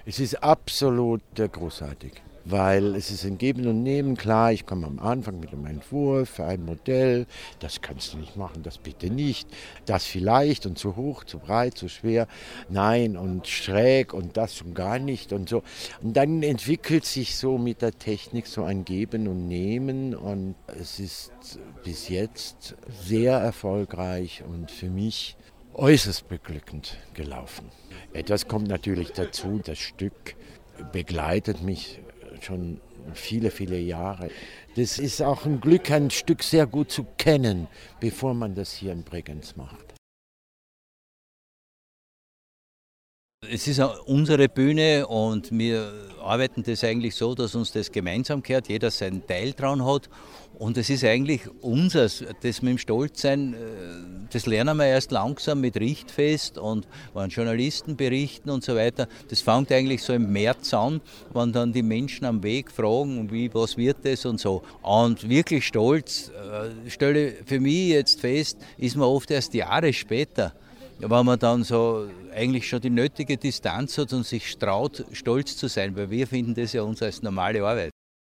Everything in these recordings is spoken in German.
Es ist absolut großartig, weil es ist ein Geben und Nehmen. Klar, ich komme am Anfang mit einem Entwurf für ein Modell. Das kannst du nicht machen, das bitte nicht. Das vielleicht und zu hoch, zu breit, zu schwer. Nein, und schräg und das schon gar nicht und so. Und dann entwickelt sich so mit der Technik so ein Geben und Nehmen und es ist bis jetzt sehr erfolgreich und für mich äußerst beglückend gelaufen. Etwas kommt natürlich dazu, das Stück begleitet mich schon viele, viele Jahre. Das ist auch ein Glück, ein Stück sehr gut zu kennen, bevor man das hier in Bregenz macht. Es ist unsere Bühne und wir arbeiten das eigentlich so, dass uns das gemeinsam gehört, jeder seinen Teil dran hat. Und es ist eigentlich unseres, das mit dem Stolzsein, das lernen wir erst langsam mit Richtfest und wenn Journalisten berichten und so weiter. Das fängt eigentlich so im März an, wenn dann die Menschen am Weg fragen, was wird das und so. Und wirklich stolz, stelle für mich jetzt fest, ist man oft erst Jahre später. Wenn man dann so eigentlich schon die nötige Distanz hat und sich traut, stolz zu sein, weil wir finden das ja uns als normale Arbeit.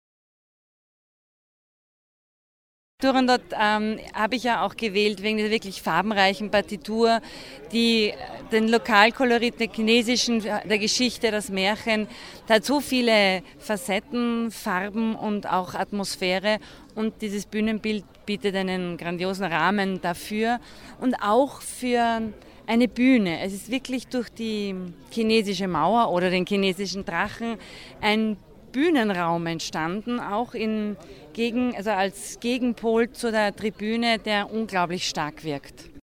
Turandot habe ich ja auch gewählt wegen der wirklich farbenreichen Partitur, die den Lokalkolorit der chinesischen, der Geschichte, das Märchen, da hat so viele Facetten, Farben und auch Atmosphäre und dieses Bühnenbild bietet einen grandiosen Rahmen dafür und auch für eine Bühne. Es ist wirklich durch die chinesische Mauer oder den chinesischen Drachen ein Bühnenraum entstanden, auch also als Gegenpol zu der Tribüne, der unglaublich stark wirkt.